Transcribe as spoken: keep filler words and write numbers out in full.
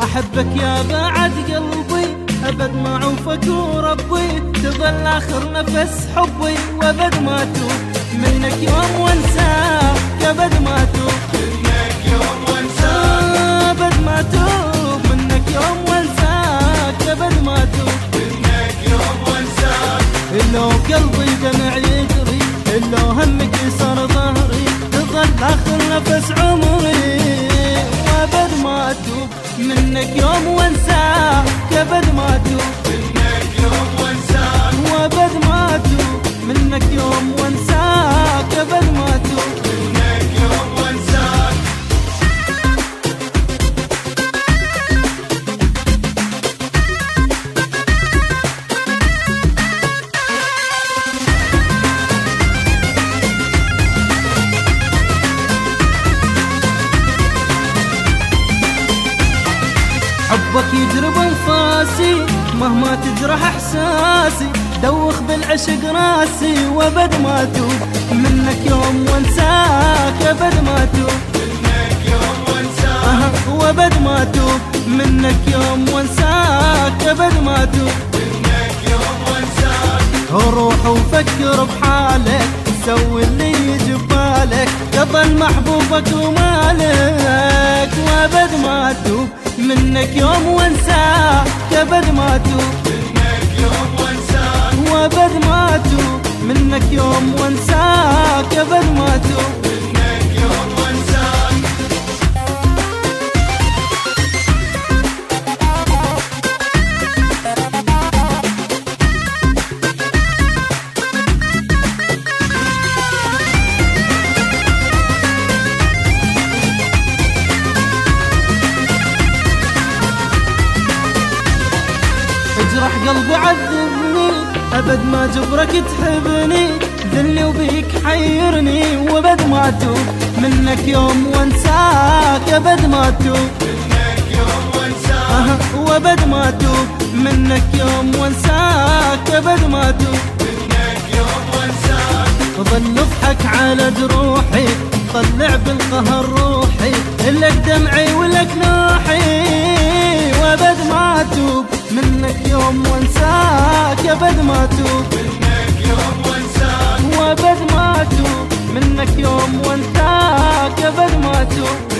أحبك يا بعد قلبي أبد ما أعوفك وربي، تظل آخر نفس حبي وأبد ما أتوب منك يوم وانساك، أبد ما أتوب منك يوم وانساك، أبد ما أتوب منك يوم وانساك، أبد ما أتوب منك يوم وانساك. لو قلبي دمع يجري، لو همك صار ظهري، تظل آخر نفس عمري وأبد ما أتوب منك يوم وانساك، أبد ما أتوب منك يوم وانساك، وأبد ما أتوب منك يوم وانساك، أبد ما أتوب منك يوم وانساك. حبك يجرب انفاسي مهما تجرح احساسي، دوخ بالعشق راسي وابد ما اتوب منك يوم وانساك، ابد ما اتوب منك يوم وانساك، وابد ما اتوب منك يوم وانساك، ابد ما اتوب منك يوم وانساك. روح وفكر بحالك، سوي اللي يجي ببالك، قبل محبوبك ومالك وابد ما اتوب منك يوم وانساك، ابد ما اتوب منك يوم وانساك، وابد ما اتوب منك يوم وانساك، ابد ما اتوب منك يوم وانساك. اجرح قلبي عذبني، ابد ما جبرك تحبني، ذلني وبيك حيرني وابد ما اتوب منك يوم وانساك، ابد ما اتوب منك يوم وانساك، وابد ما اتوب منك يوم وانساك، ابد ما اتوب منك يوم وانساك. ظل اضحك على جروحي، طلع بالقهر روحي، لك دمعي ولك نوحي وابد ما اتوب منك يوم وانساك، ابد ما اتوب منك يوم وانساك، وابد ما اتوب منك يوم وانساك، ابد ما اتوب